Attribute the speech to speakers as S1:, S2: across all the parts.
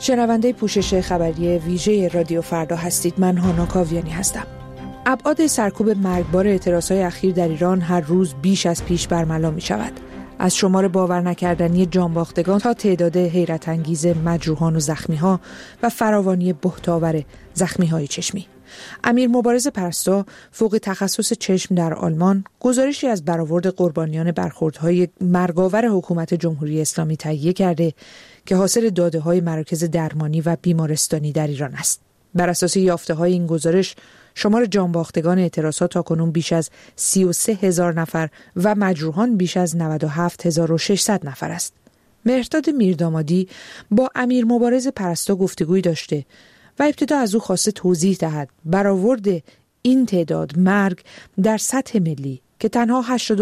S1: شنونده پوشش خبری ویژه رادیو فردا هستید. من هانا کاویانی هستم. ابعاد سرکوب مرگبار اعتراضهای اخیر در ایران هر روز بیش از پیش برملا می شود. از شمار باور نکردنی جانباختگان تا تعداد حیرت انگیز مجروحان و زخمی‌ها و فراوانی بهت‌آور زخمی‌های چشمی. امیر مبارز پرستا فوق تخصص چشم در آلمان گزارشی از برآورد قربانیان برخوردهای مرگاور حکومت جمهوری اسلامی تهیه کرده که حاصل داده‌های مراکز درمانی و بیمارستانی در ایران است. بر اساس یافته‌های این گزارش شمار جانباختگان اعتراضات تاکنون بیش از 33,000 نفر و مجروحان بیش از 97,600 نفر است. مهرداد میردامادی با امیر مبارز پرستا گفتگویی داشته و ابتدا از او خواسته توضیح دهد برآورد این تعداد مرگ در سطح ملی که تنها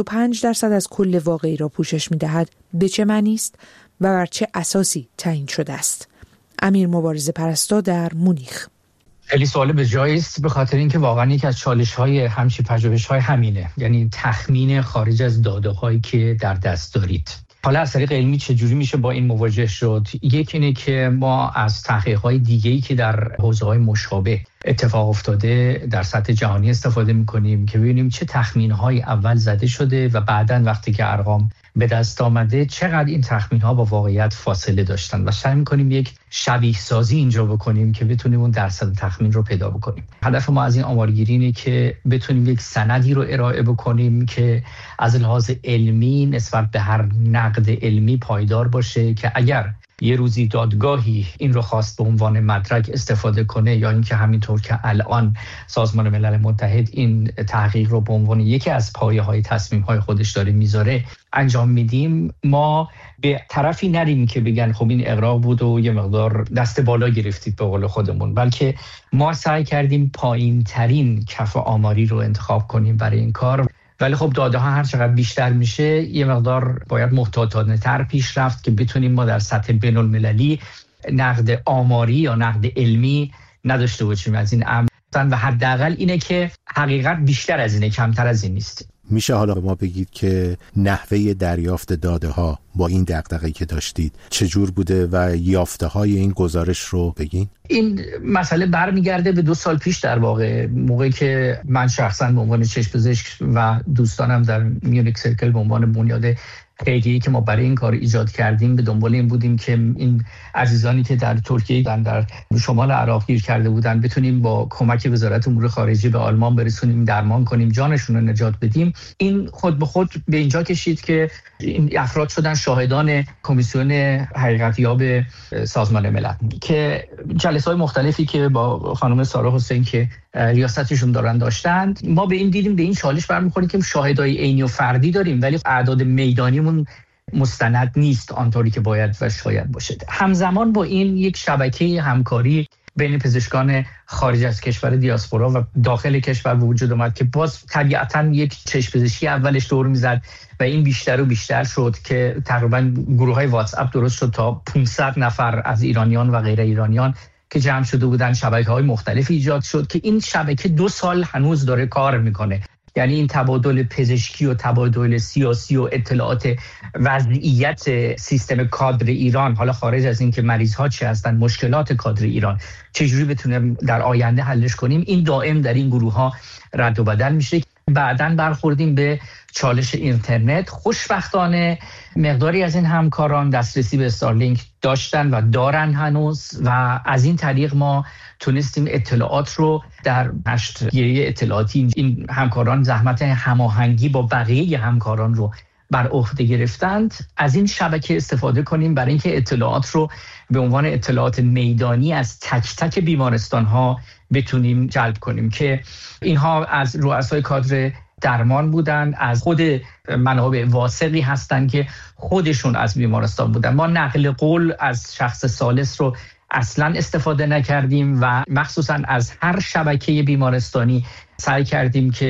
S1: 85% از کل واقعی را پوشش می‌دهد به چه معنی است و بر چه اساسی تعیین شده است. امیر مبارز پرستا در مونیخ.
S2: خیلی سوال به جایی است، به خاطر اینکه واقعا یک از چالش‌های همچین پژوهش‌های همینه، یعنی تخمین خارج از داده‌هایی که در دست دارید. حالا از طریق علمی چجوری میشه با این مواجه شد؟ یک اینه که ما از تحقیقات دیگه‌ای که در حوزه‌های مشابه اتفاق افتاده در سطح جهانی استفاده می‌کنیم که ببینیم چه تخمین‌هایی اول زده شده و بعداً وقتی که ارقام به دست آمده چقدر این تخمین‌ها با واقعیت فاصله داشتن و سعی می‌کنیم یک شبیه سازی اینجا بکنیم که بتونیم اون درصد تخمین رو پیدا بکنیم. هدف ما از این آمارگیری اینه که بتونیم یک سندی رو ارائه بکنیم که از لحاظ علمی نسبت به هر نقد علمی پایدار باشه که اگر یه روزی دادگاهی این رو خواست به عنوان مدرک استفاده کنه یا اینکه همینطور که الان سازمان ملل متحد این تحقیق رو به عنوان یکی از پایه‌های تصمیم‌های خودش داره میذاره انجام میدیم، ما به طرفی نریم که بگن خب این اغراق بود و یه مقدار دست بالا گرفتید به قول خودمون، بلکه ما سعی کردیم پایین ترین کف آماری رو انتخاب کنیم برای این کار. ولی خب داده ها هر چقدر بیشتر میشه یه مقدار باید محتاطانه تر پیش رفت که بتونیم ما در سطح بین المللی نقد آماری یا نقد علمی نداشته باشیم از این امر و حداقل اینه که حقیقت بیشتر از اینه، کمتر از این نیست.
S3: میشه حالا ما بگید که نحوه دریافت داده ها با این دغدغه‌ای که داشتید چجور بوده و یافته های این گزارش رو بگین؟
S2: این مسئله برمیگرده به 2 سال پیش، در واقع موقعی که من شخصا به عنوان چشم پزشک و دوستانم در میونیک سرکل به عنوان بنیاد خیریه‌ای که ما برای این کار ایجاد کردیم به دنبال این بودیم که این عزیزانی که در ترکیه در شمال عراق گیر کرده بودن بتونیم با کمک وزارت امور خارجه به آلمان برسونیم، درمان کنیم، جانشون رو نجات بدیم. این خود به خود به اینجا کشید که این افراد شدن شاهدان کمیسیون حقیقتیاب سازمان ملل که جلسه‌های مختلفی که با خانم سارا حسین که ریاستشون داشتند، ما به این دیدیم به این چالش برمیخوریم که شاهدای عینی و فردی داریم ولی اعداد میدانیمون مستند نیست آنطوری که باید و شاید باشه. همزمان با این یک شبکه همکاری بین پزشکان خارج از کشور دیاسپورا و داخل کشور به وجود اومد که باز طبیعتاً یک چشم پزشکی اولش دور میزد و این بیشتر و بیشتر شد که تقریباً گروه‌های واتس اپ درست شد تا 500 نفر از ایرانیان و غیر ایرانیان که جمع شده بودن، شبکه‌های مختلف ایجاد شد که این شبکه 2 سال هنوز داره کار میکنه. یعنی این تبادل پزشکی و تبادل سیاسی و اطلاعات وضعیت سیستم کادر ایران، حالا خارج از این که مریض‌ها چه هستن، مشکلات کادر ایران چجوری بتونیم در آینده حلش کنیم، این دائم در این گروه‌ها رد و بدل میشه. بعداً برخوردیم به چالش اینترنت. خوشبختانه مقداری از این همکاران دسترسی به استارلینک داشتن و دارن هنوز و از این طریق ما تونستیم اطلاعات رو در نشریه اطلاعاتی این همکاران زحمت هماهنگی با بقیه همکاران رو بر عهده گرفتند، از این شبکه استفاده کنیم برای اینکه اطلاعات رو به عنوان اطلاعات میدانی از تک تک بیمارستان‌ها بتونیم جلب کنیم که اینها از رؤسای کادر درمان بودن، از خود منابع واثقی هستن که خودشون از بیمارستان بودن. ما نقل قول از شخص ثالث رو اصلا استفاده نکردیم و مخصوصا از هر شبکه بیمارستانی سعی کردیم که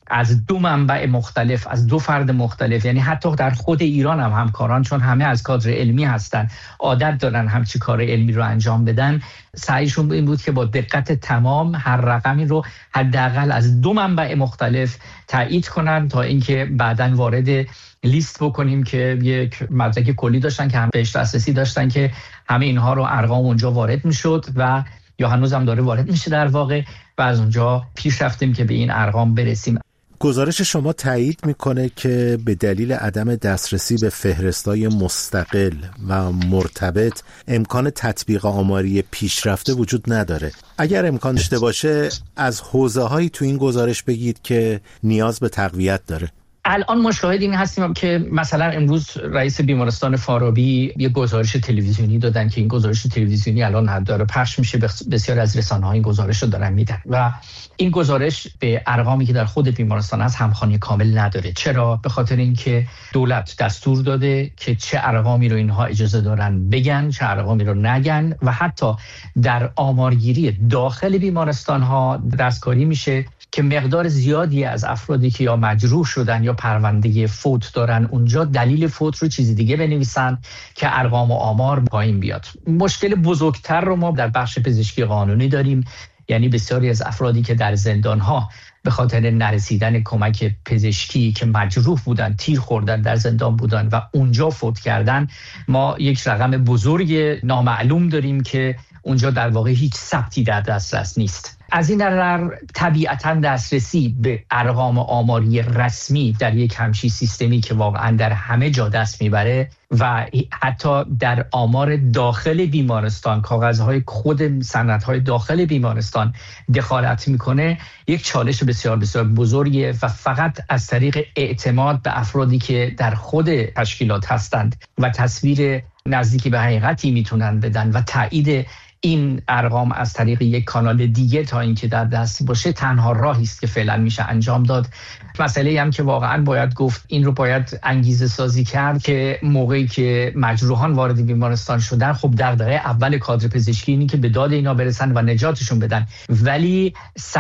S2: از 2 منبع مختلف، از 2 فرد مختلف، یعنی حتی در خود ایران هم همکاران، چون همه از کادر علمی هستن، عادت دارن همچی کار علمی رو انجام بدن، سعیشون این بود که با دقت تمام هر رقمی رو حداقل از 2 منبع مختلف تایید کنن تا اینکه بعداً وارد لیست بکنیم که یک مدرک کلی داشتن که هم بهش دسترسی داشتن که همه اینها رو ارقام اونجا وارد میشد و یا هنوزم داره وارد میشه در واقع، و از اونجا پیش رفتیم که به این ارقام برسیم.
S3: گزارش شما تایید میکنه که به دلیل عدم دسترسی به فهرستای مستقل و مرتبط امکان تطبیق آماری پیشرفته وجود نداره. اگر امکان داشته باشه از حوزه‌هایی تو این گزارش بگید که نیاز به تقویت داره.
S2: الان ما شاهد این هستیم که مثلا امروز رئیس بیمارستان فارابی یه گزارش تلویزیونی دادن که این گزارش تلویزیونی الان داره پخش میشه، بسیار از رسانه‌ها این گزارش رو دارن میدن و این گزارش به ارقامی که در خود بیمارستان هست همخوانی کامل نداره. چرا؟ به خاطر اینکه دولت دستور داده که چه ارقامی رو اینها اجازه دارن بگن، چه ارقامی رو نگن، و حتی در آمارگیری داخل بیمارستان ها دستکاری میشه که مقدار زیادی از افرادی که یا مجروح شدن یا پرونده فوت دارن اونجا دلیل فوت رو چیزی دیگه بنویسن که ارقام و آمار پایین بیاد. مشکل بزرگتر رو ما در بخش پزشکی قانونی داریم، یعنی بسیاری از افرادی که در زندان‌ها به خاطر نرسیدن کمک پزشکی که مجروح بودن، تیر خوردن، در زندان بودن و اونجا فوت کردن، ما یک رقم بزرگ نامعلوم داریم که اونجا در واقع هیچ ثبتی در دسترس نیست. از این نظر طبیعتاً دسترسی به ارقام آماری رسمی در یک همچین سیستمی که واقعاً در همه جا دست میبره و حتی در آمار داخل بیمارستان، کاغذهای خود سندهای داخل بیمارستان دخالت میکنه، یک چالش بسیار بسیار بزرگیه و فقط از طریق اعتماد به افرادی که در خود تشکیلات هستند و تصویر نزدیکی به حقیقتی میتونن بدن و تایید این ارقام از طریق یک کانال دیگه تا اینکه در دست باشه تنها راهی است که فعلا میشه انجام داد. مسئله هم که واقعا باید گفت، این رو باید انگیزه سازی کرد که موقعی که مجروحان وارد بیمارستان شدن، خب دغدغه اول کادر پزشکی اینه که به داد اینا برسن و نجاتشون بدن، ولی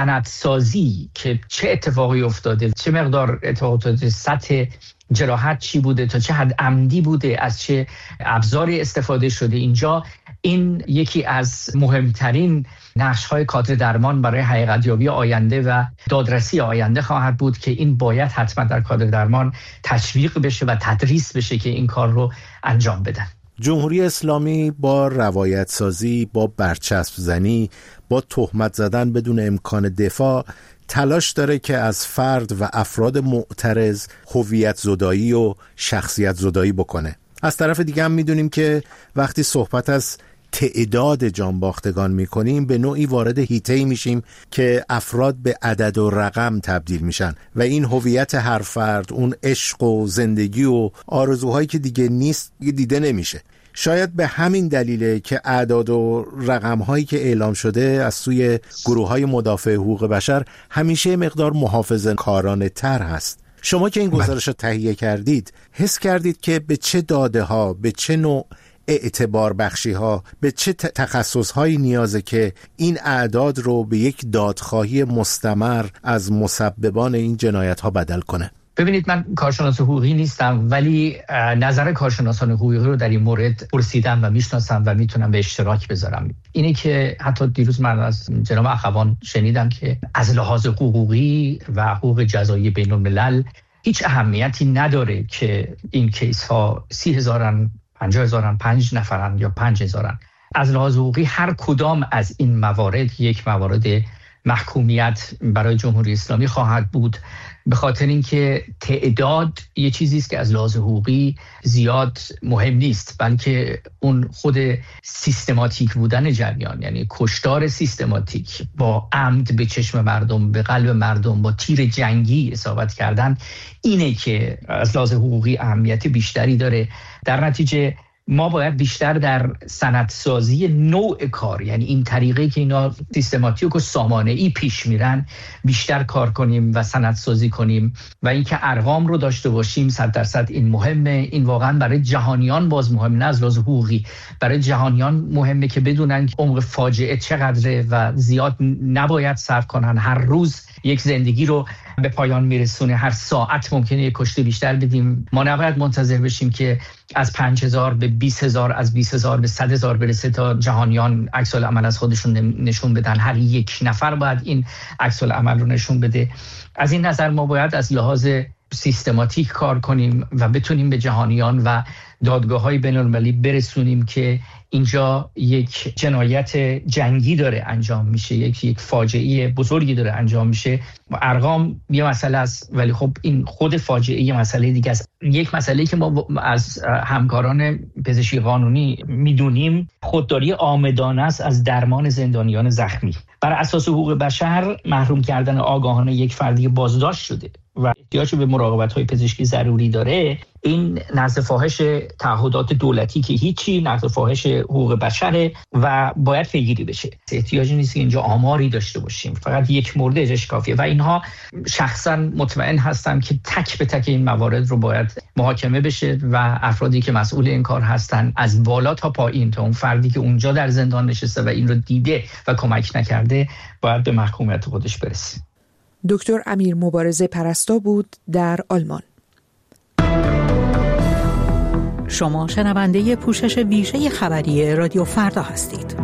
S2: سندسازی که چه اتفاقی افتاده، چه مقدار اتفاقات، سطح جراحت چی بوده، تا چه حد عمدی بوده، از چه ابزاری استفاده شده، اینجا این یکی از مهمترین نقش‌های کادر درمان برای حقیقت‌یابی آینده و دادرسی آینده خواهد بود که این باید حتما در کادر درمان تشویق بشه و تدریس بشه که این کار رو انجام بدن.
S3: جمهوری اسلامی با روایت سازی، با برچسب زنی، با تهمت زدن بدون امکان دفاع تلاش داره که از فرد و افراد معترض هویت زدایی و شخصیت زدایی بکنه. از طرف دیگه هم میدونیم که وقتی صحبت از تعداد جانباختگان میکنیم به نوعی وارد حیطه‌ای میشیم که افراد به عدد و رقم تبدیل میشن و این هویت هر فرد، اون عشق و زندگی و آرزوهایی که دیگه نیست دیده نمیشه. شاید به همین دلیله که اعداد و رقم‌هایی که اعلام شده از سوی گروه‌های مدافع حقوق بشر همیشه مقدار محافظه‌کارانه تر هست. شما که این گزارش رو تهیه کردید، حس کردید که به چه داده‌ها، به چه نوع اعتبار بخشی‌ها، به چه تخصص‌هایی نیازه که این اعداد رو به یک دادخواهی مستمر از مسببان این جنایت‌ها بدل کنه؟
S2: ببینید، من کارشناس حقوقی نیستم، ولی نظر کارشناسان حقوقی رو در این مورد پرسیدم و میشناسم و میتونم به اشتراک بذارم. اینه که حتی دیروز من از جناب اخوان شنیدم که از لحاظ حقوقی و حقوق جزایی بین الملل هیچ اهمیتی نداره که این کیس ها 30,000 50,000 5 نفرن یا 5,000. از لحاظ حقوقی هر کدام از این موارد یک موارد محکومیت برای جمهوری اسلامی خواهد بود، به خاطر اینکه تعداد یه چیزی است که از لحاظ حقوقی زیاد مهم نیست، بلکه اون خود سیستماتیک بودن جریان، یعنی کشتار سیستماتیک با عمد به چشم مردم، به قلب مردم، با تیر جنگی اصابت کردن، اینه که از لحاظ حقوقی اهمیت بیشتری داره. در نتیجه ما باید بیشتر در سندسازی نوع کار، یعنی این طریقه که اینا سیستماتیک و سامانه‌ای پیش میرن، بیشتر کار کنیم و سندسازی کنیم و اینکه ارقام رو داشته باشیم 100% این مهمه. این واقعا برای جهانیان باز مهم، نه از لحاظ حقوقی، برای جهانیان مهمه که بدونن عمق فاجعه چقدره و زیاد نباید صرف کنن. هر روز یک زندگی رو به پایان میرسونه. هر ساعت ممکنه یک کشته بیشتر بدیم. ما نباید منتظر بشیم که از 5000 به 20000 از 20000 به 100000 برسه تا جهانیان عکس العمل از خودشون نشون بدن. هر یک نفر باید این عکس العمل رو نشون بده. از این نظر ما باید از لحاظ سیستماتیک کار کنیم و بتونیم به جهانیان و دادگاه‌های بین‌المللی برسونیم که اینجا یک جنایت جنگی داره انجام میشه، یک فاجعه بزرگی داره انجام میشه. ارقام یه مسئله است، ولی خب این خود فاجعه یه مسئله دیگه است. یک مسئله که ما از همکاران پزشکی قانونی میدونیم خودداری عامدانه است از درمان زندانیان زخمی. بر اساس حقوق بشر محروم کردن آگاهانه یک فردی بازداشت شده و احتیاج به مراقبت‌های پزشکی ضروری داره، این نقض فاحش تعهدات دولتی که هیچی، نقض فاحش حقوق بشره و باید پیگیری بشه. احتیاجی نیست که اینجا آماری داشته باشیم، فقط یک موردش کافیه و اینها شخصا مطمئن هستم که تک به تک این موارد رو باید محاکمه بشه و افرادی که مسئول این کار هستن از بالا تا پایین، تا اون فردی که اونجا در زندان نشسته و این رو دیده و کمک نکرده باید به محکومیت خودش برسه.
S1: دکتر امیر مبارزه پرستا بود در آلمان.
S4: شما شنونده پوشش ویژه خبری رادیو فردا هستید.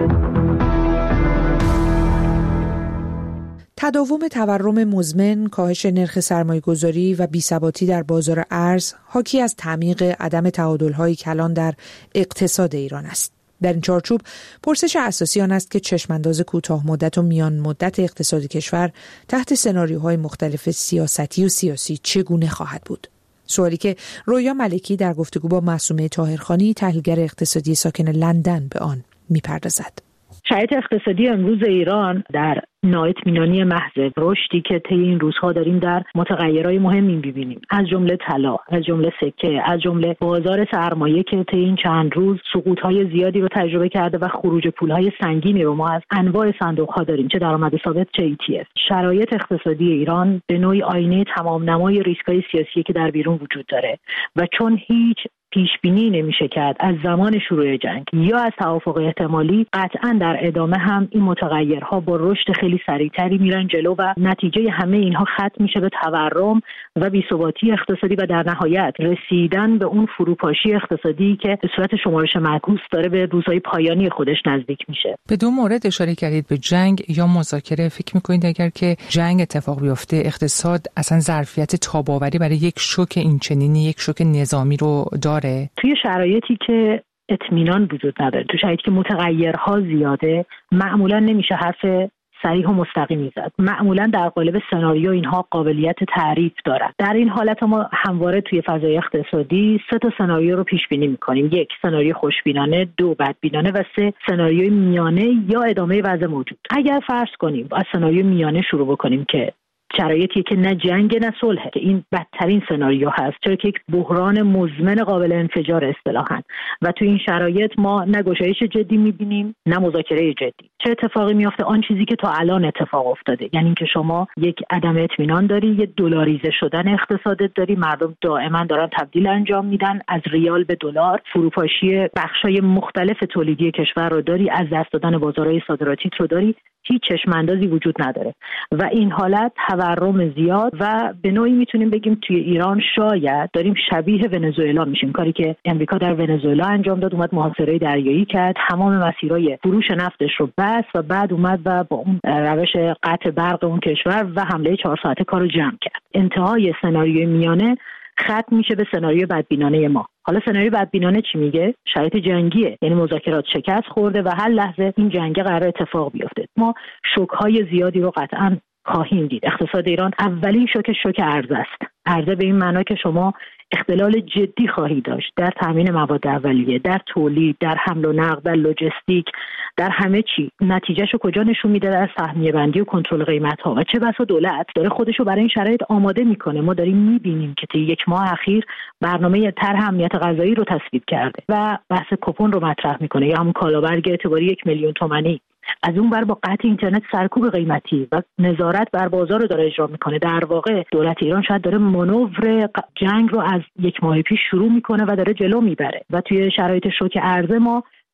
S1: تداوم تورم مزمن، کاهش نرخ سرمایه‌گذاری و بی‌ثباتی در بازار ارز حاکی از تعمیق عدم تعادل‌های کلان در اقتصاد ایران است. در این چارچوب پرسش اساسی آن است که چشمانداز کوتاه مدت و میان مدت اقتصاد کشور تحت سناریوهای مختلف سیاستی و سیاسی چگونه خواهد بود. سوالی که رویا ملکی در گفتگو با معصومه طاهرخانی تحلیلگر اقتصادی ساکن لندن به آن می‌پردازد.
S5: شرایط اقتصادی امروز ایران در نااطمینانی محض، رشدی که طی این روزها داریم در متغیرهای مهمی می‌بینیم، از جمله طلا، از جمله سکه، از جمله بازار سرمایه که طی این چند روز سقوط‌های زیادی رو تجربه کرده و خروج پول‌های سنگینی رو ما از انواع صندوق‌ها داریم، چه درآمد ثابت چه ETF. شرایط اقتصادی ایران به نوعی آینه تمام‌نمای ریسک‌های سیاسی که در بیرون وجود داره و چون هیچ پیشبینی نمیشه کرد از زمان شروع جنگ یا از توافق احتمالی، قطعاً در ادامه هم این متغیرها با رشد خیلی سریعتری میرن جلو و نتیجه همه اینها ختم میشه به تورم و بی‌ثباتی اقتصادی و در نهایت رسیدن به اون فروپاشی اقتصادی که به صورت شمارش معکوس داره به روزهای پایانی خودش نزدیک میشه.
S6: به دو مورد اشاره کردید، به جنگ یا مذاکره. فکر میکنید اگر که جنگ اتفاق بیفته اقتصاد اصلا ظرفیت تاب‌آوری برای یک شوک اینچنینی، یک شوک نظامی رو داره؟
S5: توی شرایطی که اطمینان وجود نداره، تو شرایطی که متغیرها زیاده، معمولا نمیشه حرف صریح و مستقیمی زد. معمولا در قالب سناریو اینها قابلیت تعریف دارن. در این حالت ما همواره توی فضای اقتصادی 3 سناریو رو پیش بینی می‌کنیم. 1 سناریو خوشبینانه، 2 بدبینانه و 3 سناریوی میانه یا ادامه وضع موجود. اگر فرض کنیم از سناریو میانه شروع بکنیم که شرایطی که نه جنگ نه صلح، که این بدترین سناریو هست، چرا که یک بحران مزمن قابل انفجار اصطلاحاً و تو این شرایط ما نه گشایش جدی می‌بینیم نه مذاکره جدی. چه اتفاقی میفته؟ آن چیزی که تا الان اتفاق افتاده، یعنی اینکه شما یک عدم اطمینان داری، یک دلاریزه شدن اقتصادت داری، مردم دائما دارن تبدیل انجام میدن از ریال به دلار، فروپاشی بخشای مختلف تولیدی کشور رو داری، از دست دادن بازارهای صادراتی رو داری، هیچ چشماندازی وجود نداره و این حالت تورم زیاد و به نوعی میتونیم بگیم توی ایران شاید داریم شبیه ونزوئلا میشیم. کاری که امریکا در ونزوئلا انجام داد، اومد محاصره دریایی کرد، تمام مسیرهای فروش نفتش رو بست و بعد اومد و با اون روش قطع برق اون کشور و حمله 4 ساعته کارو جمع کرد. انتهای سناریوی میانه ختم میشه به سناریوی بدبینانه ما. حالا سناریوی بدبینانه چی میگه؟ شرایط جنگیه، یعنی مذاکرات شکست خورده و هر لحظه این جنگ قرار اتفاق بیفته. ما شوک‌های زیادی رو قطعاً خواهیم دید. اقتصاد ایران اولین شوک عرضه است. عرضه به این معنا که شما اختلال جدی خواهی داشت در تامین مواد اولیه، در تولید، در حمل و نقل، در لوجستیک، در همه چی. نتیجهشو کجا نشون میده؟ در سهمیه بندی و کنترل قیمت ها. و چه بسا دولت داره خودشو برای این شرایط آماده میکنه. ما داریم میبینیم که طی 1 ماه اخیر برنامه طرح امنیت غذایی رو تصویب کرده و بحث کوپن رو مطرح میکنه یا همون کالابرگ اعتباری 1 میلیون تومانی. از اون بر با قطع اینترنت سرکوب قیمتی و نظارت بر بازار رو داره اجرا میکنه. در واقع دولت ایران شاید داره مانور جنگ رو از 1 ماه پیش شروع میکنه و داره جلو میبره و توی شرایط شوک عرضه ما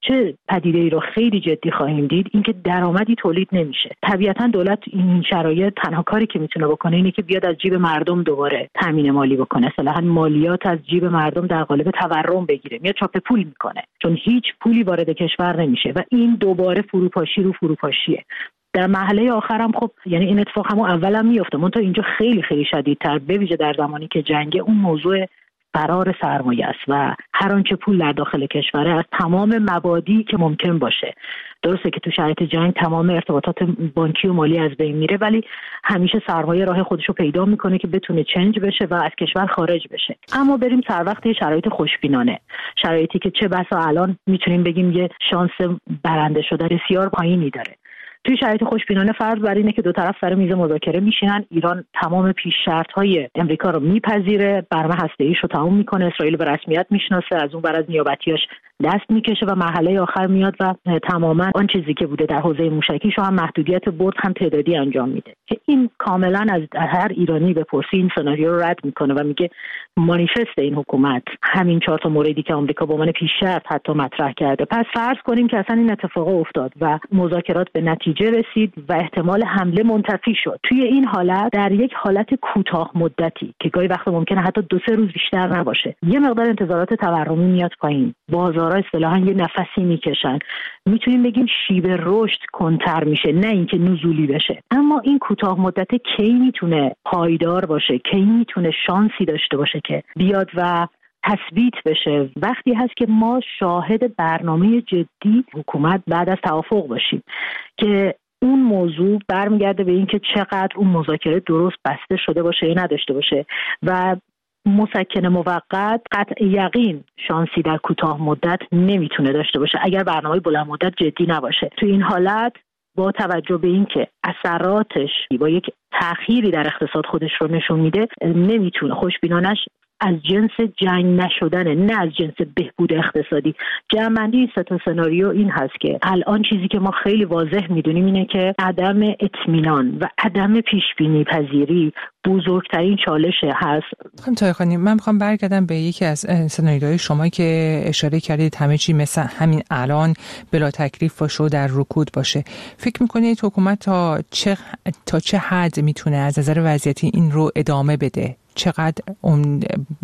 S5: چه پدیده‌ای رو خیلی جدی خواهیم دید، اینکه درآمدی تولید نمیشه. طبیعتاً دولت این شرایط تنها کاری که میتونه بکنه اینه که بیاد از جیب مردم دوباره تامین مالی بکنه، اصطلاحاً مالیات از جیب مردم در قالب تورم بگیره، میاد چاپ پول میکنه، چون هیچ پولی وارد کشور نمیشه و این دوباره فروپاشی رو فروپاشیه. در مرحله آخرم خب یعنی این اتفاق همون اولم میفته، منتها اینجا خیلی خیلی شدیدتر، به ویژه در زمانی که جنگ، اون موضوع فرار سرمایه است و هر آنچه پول در داخل کشوره از تمام مبادی که ممکن باشه. درسته که تو شرایط جنگ تمام ارتباطات بانکی و مالی از بین میره، ولی همیشه سرمایه راه خودش رو پیدا میکنه که بتونه چنج بشه و از کشور خارج بشه. اما بریم سر وقت شرایط خوشبینانه، شرایطی که چه بسا الان میتونیم بگیم یه شانس برنده شدن بسیار پایینی داره. توی شرایط خوشبینانه فرض بر اینه که دو طرف سر میز مذاکره میشینن، ایران تمام پیش شرط‌های امریکا رو میپذیره، برنامه هسته‌ایش رو تموم میکنه، اسرائیل به رسمیت میشناسه، از اون بر از نیابتیاش دست میکشه و مرحله آخر میاد و تماما آن چیزی که بوده در حوزه موشکی شو هم محدودیت برد هم تعدادی انجام میده که این کاملا از هر ایرانی بپرسی این سناریو رو رد میکنه و میگه مانیفست این حکومت همین 4 تا موردی که آمریکا با من پیش شرط حتی مطرح کرده. پس فرض کنیم که اصلا این اتفاق افتاد و مذاکرات به نتیجه رسید و احتمال حمله منتفی شد. توی این حالت در یک حالت کوتاه مدتی که گاهی وقت ممکنه حتی 2-3 روز بیشتر نباشه، یه مقدار انتظارات تورمی میاد پایین، بازارها اصطلاحاً یه نفسی میکشن، میتونیم بگیم شیب رشد کنتر میشه، نه اینکه نزولی بشه. اما این کوتاه مدت کی میتونه پایدار باشه، کی میتونه شانسی داشته باشه که بیاد و تثبیت بشه؟ وقتی هست که ما شاهد برنامه جدی حکومت بعد از توافق باشیم که اون موضوع برمیگرده به این که چقدر اون مذاکره درست بسته شده باشه یا نداشته باشه و مسکن موقت قطع یقین شانسی در کوتاه مدت نمیتونه داشته باشه اگر برنامه بلند مدت جدی نباشه. تو این حالت با توجه به این که اثراتش با یک تأخیری در اقتصاد خودش رو نشون میده، نمیتونه خوشبینانش از جنس جنگ نشدنه، نه از جنس بهبود اقتصادی. جمع‌بندی این 3 تا سناریو این هست که الان چیزی که ما خیلی واضح میدونیم اینه که عدم اطمینان و عدم پیشبینی پذیری بزرگترین چالش هست.
S6: خانم طاهری، من میخوام برگردم به یکی از سناریوهای شما که اشاره کردید همه چی مثل همین الان بلا تکلیف باشه و در رکود باشه. فکر میکنید حکومت تا چه حد میتونه از نظر وضعیتی این رو ادامه بده؟ چقدر اون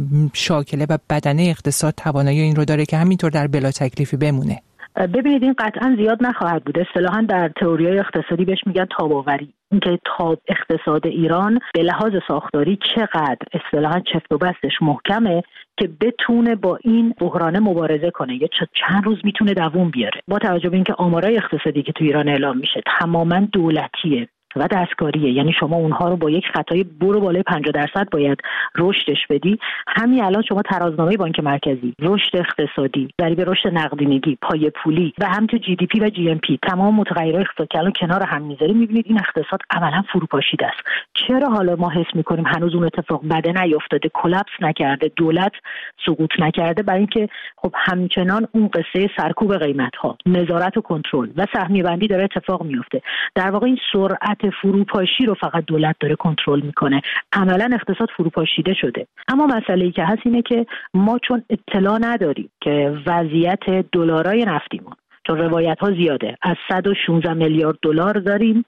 S6: شاکله و بدنه اقتصاد توانایی این رو داره که همینطور در بلا تکلیفی بمونه؟
S5: ببینید این قطعا زیاد نخواهد بود. اصطلاحاً در تئوری‌های اقتصادی بهش میگن تاب‌آوری. اینکه تاب اقتصاد ایران به لحاظ ساختاری چقدر اصطلاحاً چفت و بستش محکمه که بتونه با این بحران مبارزه کنه یا چند روز میتونه دووم بیاره. با توجه به اینکه آمارای اقتصادی که تو ایران اعلام میشه تماماً دولتیه و دستکاریه، یعنی شما اونها رو با یک خطای برو بالای 50% باید رشدش بدی. همین الان شما ترازنامه بانک مرکزی، رشد اقتصادی، ضریب رشد نقدینگی، پای پولی و همینطور جی دی پی و جی ام پی، تمام متغیرهای اقتصادی که الان کنار هم میذاریم میبینید این اقتصاد عملا فروپاشیده است. چرا حالا ما حس میکنیم هنوز اون اتفاق بده نیفتاده، کلاپس نکرده، دولت سقوط نکرده؟ برای اینکه خب همچنان اون قصه سرکوب قیمت‌ها، نظارت و کنترل و سهمیه بندی داره اتفاق میفته. در واقع این سرعت فروپاشی رو فقط دولت داره کنترل میکنه. عملا اقتصاد فروپاشیده شده. اما مسئله‌ای که هست اینه که ما چون اطلاع نداریم که وضعیت دلارای نفتیمون، چون روایت‌ها زیاده، از 116 میلیارد دلار داریم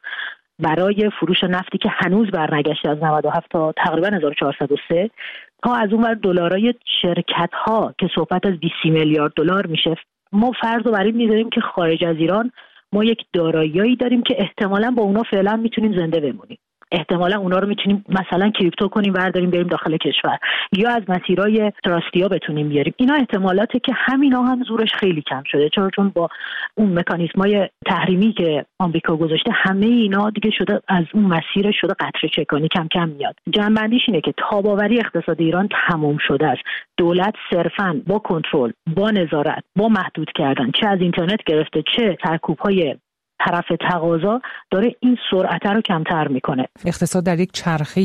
S5: برای فروش نفتی که هنوز برنگشته از 97 تا تقریبا 1403 تا از اون ور دلارای شرکت‌ها که صحبت از 20 میلیارد دلار میشه. ما فرض رو بر این می‌ذاریم که خارج از ایران ما یک دارایی‌ای داریم که احتمالاً با اونا فعلا میتونیم زنده بمونیم. احتمالاً اونا رو میتونیم مثلا کریپتو کنیم، برداریم بریم داخل کشور یا از مسیرهای تراستیا بتونیم بیاریم. اینا احتمالاته که همینا هم زورش خیلی کم شده، چون با اون مکانیزمای تحریمی که آمریکا گذاشته همه اینا دیگه شده از اون مسیر شده قطره چکانی کم کم میاد. جنبندیش اینه که تاب‌آوری اقتصاد ایران تموم شده است. دولت صرفاً با کنترل، با نظارت، با محدود کردن چه از اینترنت گرفته چه سرکوب‌های طرف تقاضا داره این سرعت رو کمتر میکنه.
S6: اقتصاد در یک چرخه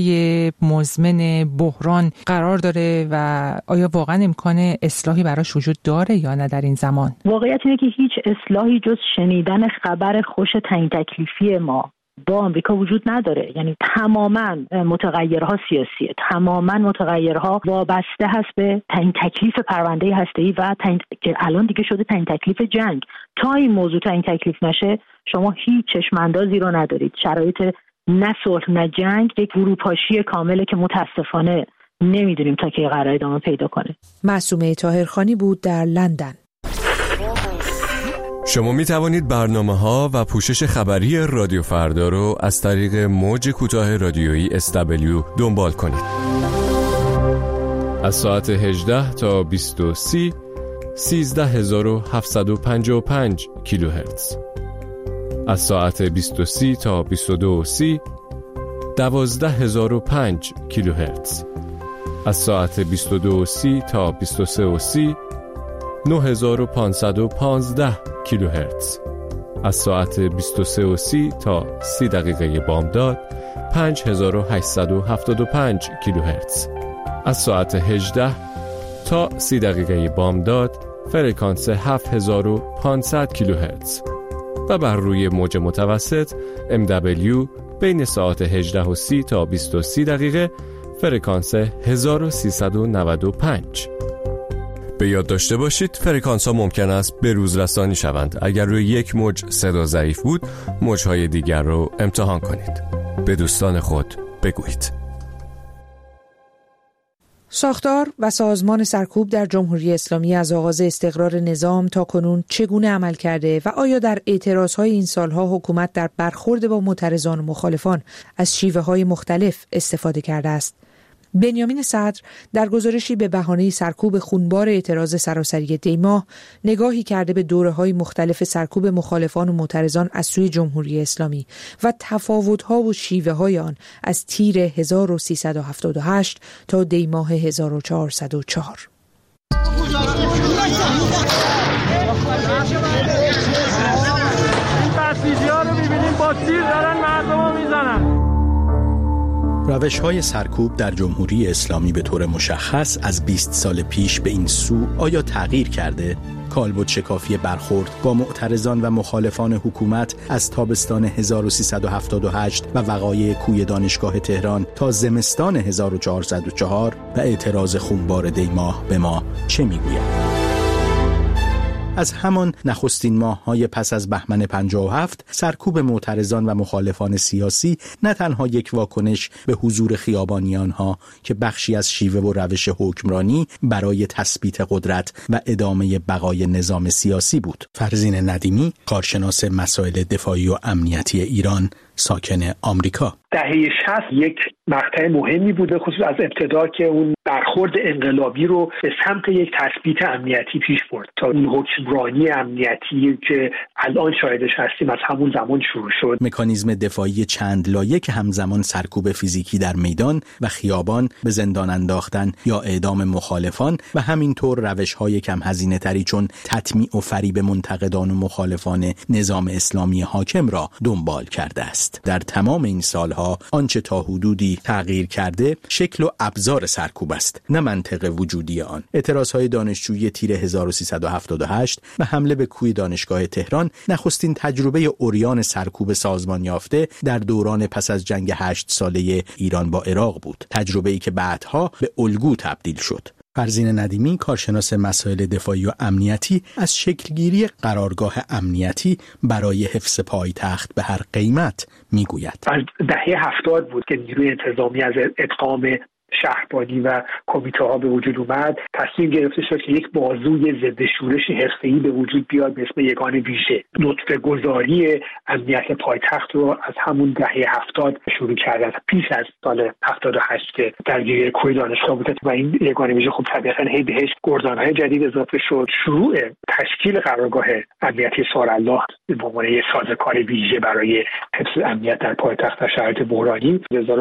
S6: مزمن بحران قرار داره و آیا واقعا امکان اصلاحی براش وجود داره یا نه در این زمان؟
S5: واقعیت اینه که هیچ اصلاحی جز شنیدن خبر خوش تعیین تکلیفی ما با آمریکا وجود نداره. یعنی تماما متغیرها سیاسیه، تماما متغیرها وابسته هست به تعیین تکلیف پرونده هسته‌ای و که الان دیگه شده تعیین تکلیف جنگ. تا این موضوع تعیین تکلیف نشه شما هیچ چشم‌اندازی رو ندارید. شرایط نه صلح نه جنگ یک فروپاشی کامله که متاسفانه نمیدونیم تا کی قرار ادامه پیدا کنه.
S1: معصومه طاهرخانی بود در لندن.
S7: شما می توانید برنامه‌ها و پوشش خبری رادیو فردا رو از طریق موج کوتاه رادیویی SW دنبال کنید. از ساعت 18 تا 20:30 13755 کیلوهرتز. از ساعت 20:30 تا 22:30 12005 کیلوهرتز. از ساعت 22:30 تا 23:30 9515 کیلوهرتز. از ساعت 23:30 تا 30 دقیقه بامداد 5875 کیلوهرتز. از ساعت 18 تا 30 دقیقه بامداد فرکانس 7500 کیلوهرتز و بر روی موج متوسط MW بین ساعت 18:30 تا 20:30 دقیقه فرکانس 1395. به یاد داشته باشید فرکانس ها ممکن است به روز رسانی شوند. اگر روی یک موج صدا ضعیف بود، موج‌های دیگر رو امتحان کنید. به دوستان خود بگویید.
S1: ساختار و سازمان سرکوب در جمهوری اسلامی از آغاز استقرار نظام تا کنون چگونه عمل کرده و آیا در اعتراضهای این سالها حکومت در برخورد با معترضان و مخالفان از شیوه‌های مختلف استفاده کرده است؟ بنیامین صدر در گزارشی به بهانه سرکوب خونبار اعتراض سراسری دی‌ماه نگاهی کرده به دوره‌های مختلف سرکوب مخالفان و معترضان از سوی جمهوری اسلامی و تفاوت‌ها و شیوه‌های آن از تیر 1378 تا دی‌ماه 1404.
S8: این بسیجی‌ها رو می‌بینیم با تیر دارن مردمو میزنن.
S9: روش‌های سرکوب در جمهوری اسلامی به طور مشخص از 20 سال پیش به این سو آیا تغییر کرده؟ کالبد شکافی برخورد با معترضان و مخالفان حکومت از تابستان 1378 و وقایع کوی دانشگاه تهران تا زمستان 1404 و اعتراض خونبار دی‌ماه به ما چه میگوید؟ از همان نخستین ماه‌های پس از بهمن 57 سرکوب معترضان و مخالفان سیاسی نه تنها یک واکنش به حضور خیابانیان‌ها که بخشی از شیوه و روش حکمرانی برای تثبیت قدرت و ادامه بقای نظام سیاسی بود. فرزین ندیمی، کارشناس مسائل دفاعی و امنیتی ایران، ساکن آمریکا.
S10: دهه 60 یک مقطع مهمی بوده، خصوص از ابتدا که اون برخورد انقلابی رو به سمت یک تثبیت امنیتی پیش برد تا این حکمرانی امنیتی که الان شاهدش هستیم از همون زمان شروع شد.
S9: مکانیزم دفاعی چند لایه که همزمان سرکوب فیزیکی در میدان و خیابان، به زندان انداختن یا اعدام مخالفان و همینطور روش‌های کم هزینه تری چون تطمیع و فریب منتقدان و مخالفان نظام اسلامی حاکم را دنبال کرده است. در تمام این سالها آنچه تا حدودی تغییر کرده شکل و ابزار سرکوب است، نه منطق وجودی آن. اعتراضهای دانشجویی تیر 1378 و حمله به کوی دانشگاه تهران نخستین تجربه عریان سرکوب سازمان یافته در دوران پس از جنگ 8 ساله ایران با عراق بود، تجربه‌ای که بعدها به الگو تبدیل شد. فرزین ندیمی، کارشناس مسائل دفاعی و امنیتی، از شکلگیری قرارگاه امنیتی برای حفظ پایتخت به هر قیمت میگوید.
S10: از دهه 70 بود که نیروی انتظامی از ادغام شهربانی و کمیته ها به وجود اومد. تصمیم گرفته شد که یک بازوی ضد شورش حرفه‌ای به وجود بیاد به اسم یگان ویژه. نطفه گذاری امنیت پایتخت رو از همون دهه 70 شروع کردن، پیش از سال 78 که درگیری کوی دانشگاه بود و این یگان ویژه خب طبیعتاً هی بهش گردان‌های جدید اضافه شد. شروع تشکیل قرارگاه امنیتی سارالله به عنوان یک سازوکار ویژه برای حفظ امنیت در پایتخت در شرایط بحرانی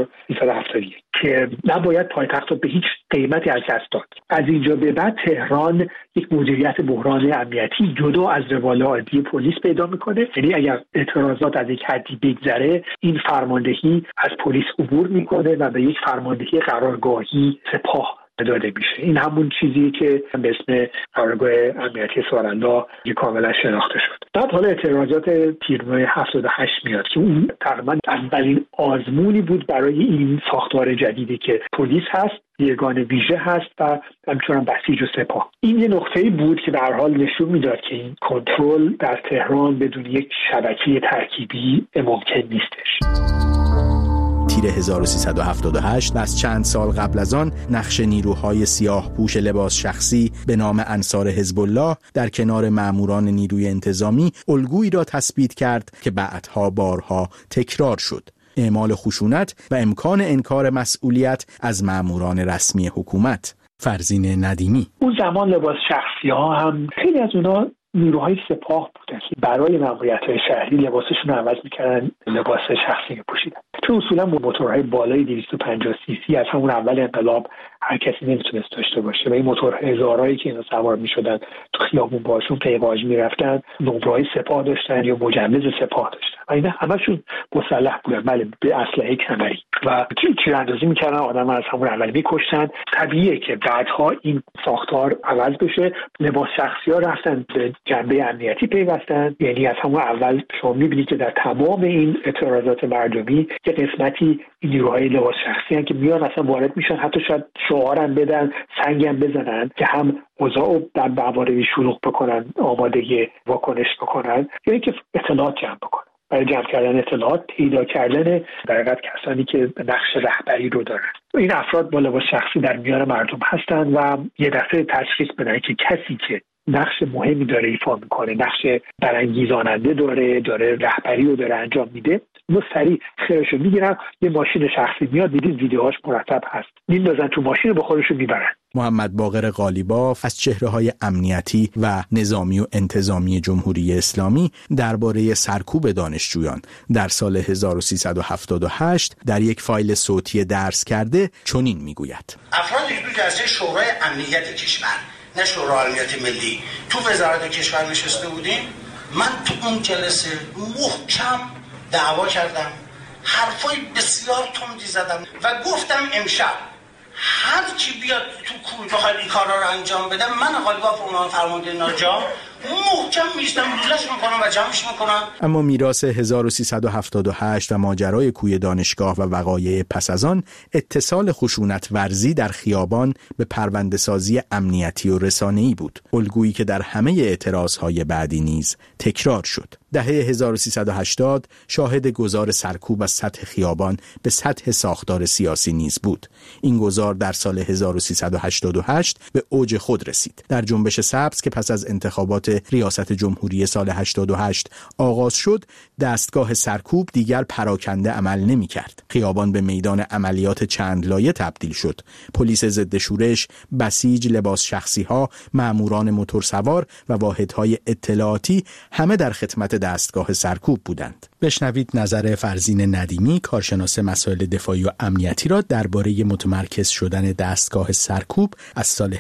S10: 1371 که نباید پایتخت رو به هیچ قیمتی از دست داد. از اینجا به بعد تهران یک مدیریت بحران امنیتی جدا از روال عادی پلیس پیدا میکنه. یعنی اگر اعتراضات از یک حدی بگذره، این فرماندهی از پلیس عبور میکنه و به یک فرماندهی قرارگاهی سپاه داده میشه. این همون چیزی که به اسم قرارگاه امنیتی سارالله کاملا شناخته شد. بعد حالا اعتراضات تیرماه 78 میاد که اون تقریبا اولین آزمونی بود برای این ساختار جدیدی که پلیس هست، یگان ویژه هست و همچنان بسیج و سپاه. این یه نقطه‌ای بود که به هر حال نشون میداد که این کنترل در تهران بدون یک شبکه ترکیبی ممکن نیستش.
S9: تیر 1378 و از چند سال قبل از آن نقش نیروهای سیاه پوش لباس شخصی به نام انصار حزب الله در کنار ماموران نیروی انتظامی الگویی را تثبیت کرد که بعدها بارها تکرار شد: اعمال خشونت و امکان انکار مسئولیت از ماموران رسمی حکومت. فرزین ندیمی:
S10: اون زمان لباس شخصی ها هم خیلی از اونا نیروهای سپاه بودن که برای ماموریت‌های شهری لباسشون رو عوض می‌کردن، لباس شخصی می‌پوشیدن. چون اصولا با موتورهای بالای 250 سی سی از همون اول انقلاب هر کسی نمیتونست داشته باشه و این موتور هزارایی که اینا سوار می‌شدن تو خیابون باشون پیواج می‌رفتن، نمره‌های سپاه داشتن یا مجوز سپاه داشتن و اینا همشون مسلح بودن، بله، به اسلحه کمری و تیراندازی می‌کردن، آدم از همون اول می‌کشتن. طبیعیه که بعدها این ساختار عوض بشه. لباس شخصی‌ها رفتن به جنبه امنیتی پیوستن، یعنی از همون اول شما می‌بینید که در تمام این اعتراضات مردمی یه قسمتی این نیروهای لباس شخصی هستن که میان اصلا وارد میشن، حتی شاید شعارم بدن، سنگم بزنن که هم اوضاع رو در مواردی شلوغ بکنن، آماده واکنش بکنن، یا اینکه اطلاعات جمع بکنن. برای جمع کردن اطلاعات، پیدا کردن در حقیقت کسانی که نقش رهبری رو دارن. این افراد با لباس شخصی در میان مردم هستن و یه دفعه تشخیص بدن که کسی که نقش مهمی داره ایفا میکنه، نقش برانگیزاننده داره رهبری رو داره انجام میده، اونو سریع خیرشو میگیرن، یه ماشین شخصی میاد، دیدید ویدیوهاش مرتب هست، میندازن تو ماشین و با خودشون میبرن.
S9: محمد باقر قالیباف از چهره‌های امنیتی و نظامی و انتظامی جمهوری اسلامی درباره سرکوب دانشجویان در سال 1378 در یک فایل صوتی درس کرده چنین میگوید:
S11: افرادی که تو جلسه شورای امنیت کشور، نه شورای امنیت ملی، تو وزارت کشور نشسته بودیم، من تو اون جلسه محکم دعوا کردم، حرفای بسیار تندی زدم و گفتم امشب هر کی بیاد تو کوی بخواد این کارا رو انجام بده، من قالیباف عنوان فرمانده ناجا محکم میشتم روزش میکنم و جمعش میکنم.
S9: اما میراث 1378 و ماجرای کوی دانشگاه و وقایع پس از آن اتصال خشونت ورزی در خیابان به پرونده سازی امنیتی و رسانه‌ای بود، الگویی که در همه اعتراضهای بعدی نیز تکرار شد. دهه 1380 شاهد گذار سرکوب از سطح خیابان به سطح ساختار سیاسی نیز بود. این گذار در سال 1388 به اوج خود رسید. در جنبش سبز که پس از انتخابات ریاست جمهوری سال 88 آغاز شد، دستگاه سرکوب دیگر پراکنده عمل نمی کرد. خیابان به میدان عملیات چند لایه تبدیل شد. پلیس ضد شورش، بسیج، لباس شخصی ها، ماموران موتورسوار و واحدهای اطلاعاتی همه در خدمت دستگاه سرکوب بودند. بشنوید نظر فرزین ندیمی، کارشناس مسائل دفاعی و امنیتی را درباره متمرکز شدن دستگاه سرکوب از سال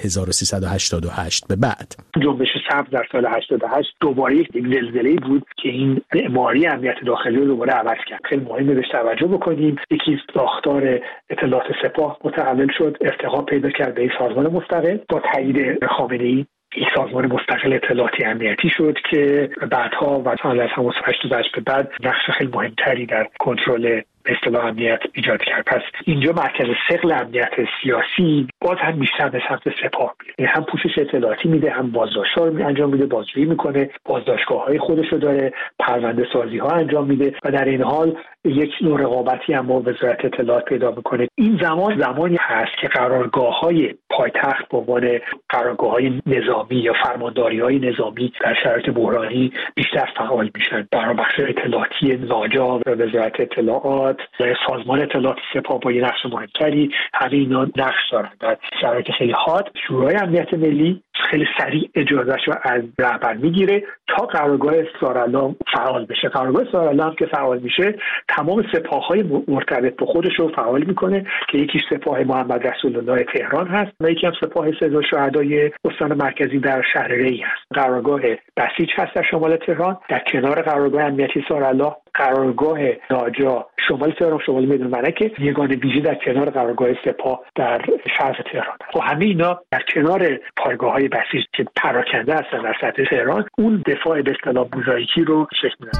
S9: 1388 به بعد.
S10: جنبش سبز در سال 88 دوباره یک زلزله‌ای بود که این معماری امنیت داخلی رو دوباره عوض کرد. خیلی مهمه بهش توجه بکنیم. یکی ساختار اطلاعات سپاه متحول شد، ارتقا پیدا کرد به سازمان مستقل با تایید خامنه‌ای. یک سازمان مستقل اطلاعاتی امنیتی شد که بعدها و سال 88 به بعد نقش خیلی مهمتری در کنترل به اصطلاح امنیت ایجاد کرد. پس اینجا مرکز ثقل امنیت سیاسی باز هم بیشتر به سمت سپاه میره، هم پوشش اطلاعاتی میده، هم بازداشت‌ها رو انجام میده، بازجویی میکنه، بازداشتگاه‌های خودش رو داره، پرونده سازی‌ها انجام میده و در این حال یک نوع رقابتی هم با وزارت اطلاعات پیدا میکنه. این زمانی هست که قرارگاه‌های پایتخت به عنوان قرارگاه‌های نظامی یا فرمانداری‌های نظامی در شرایط بحرانی بیشتر فعال میشن. برای بخش اطلاعاتی ناجا و وزارت اطلاعات و سازمان اطلاعات سپاه با یه نقش مهمتری همه اینا نقش دارن. در شرایط خیلی حاد شورای امنیت ملی خیلی سریع اجازهش رو از رهبر میگیره تا قرارگاه سارالله فعال بشه. قرارگاه سارالله هم که فعال میشه تمام سپاه‌های مرتبط به خودش رو فعال میکنه که یکیش سپاه محمد رسول الله تهران هست و یکی هم سپاه سید الشهدای استان مرکزی در شهر ری هست. قرارگاه بسیج هست در شمال تهران در کنار قرارگاه امنیتی سارالله قرارگاه ناجا شمال تهران، شمال میدان ملک، یگان ویژه در کنار قرارگاه سپاه در شرق تهران است. و همه اینا در کنار پایگاه‌های بسیج که پراکنده هستن در سطح تهران، اون دفاع به اصطلاح موزاییکی رو شکل میدن.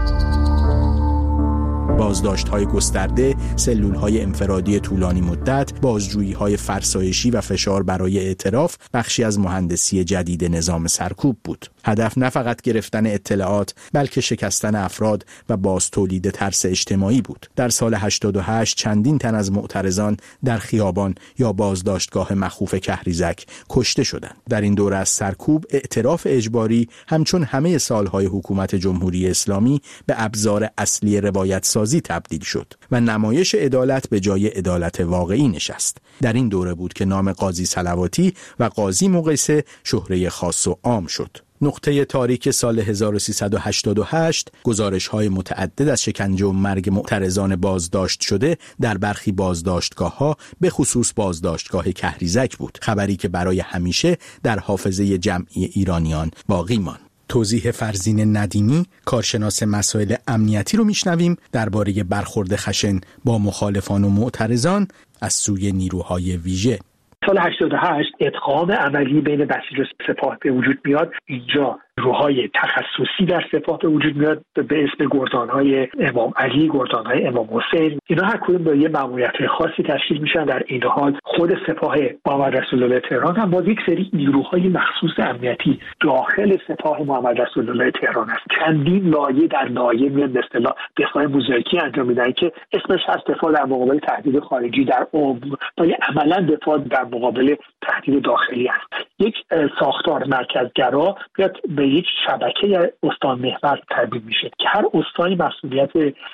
S9: بازداشت‌های گسترده، سلول‌های انفرادی طولانی مدت، بازجویی‌های فرسایشی و فشار برای اعتراف بخشی از مهندسی جدید نظام سرکوب بود. هدف نه فقط گرفتن اطلاعات، بلکه شکستن افراد و باز تولید ترس اجتماعی بود. در سال 88 چندین تن از معترضان در خیابان یا بازداشتگاه مخوف کهریزک کشته شدند. در این دوره از سرکوب، اعتراف اجباری همچون همه سالهای حکومت جمهوری اسلامی به ابزار اصلی روایت سازی تبدیل شد و نمایش عدالت به جای عدالت واقعی نشست. در این دوره بود که نام قاضی صلواتی و قاضی مقیسه شهره خاص و عام شد. نقطه تاریک سال 1388 گزارش‌های متعدد از شکنجه و مرگ معترضان بازداشت شده در برخی بازداشتگاه‌ها، به خصوص بازداشتگاه کهریزک بود، خبری که برای همیشه در حافظه جمعی ایرانیان باقی ماند. توضیح فرزین ندیمی، کارشناس مسائل امنیتی رو میشنویم درباره برخورد خشن با مخالفان و معترضان از سوی نیروهای ویژه.
S10: سال 88 ادغام عملی بین بسیج و سپاه به وجود میاد. اینجا نیروهای تخصصی در سپاه به وجود میاد به اسم گردانهای امام علی، گردانهای امام حسین. اینا هر کدوم با یه ماموریت خاصی تشکیل میشن. در این حال خود سپاه محمد رسول الله تهران هم با یک سری نیروهای مخصوص امنیتی داخل سپاه محمد رسول الله تهران است. چندین لایه در لایه میاد به اصطلاح دفاع موزاییکی انجام میدن که اسمش هست دفاع در مقابل تهدید خارجی، در ولی عملا دفاع در مقابل تهدید داخلی است. یک ساختار مرکزگرا بیاد به یک شبکه استان محور تبدیل میشه که هر استانی مسئولیت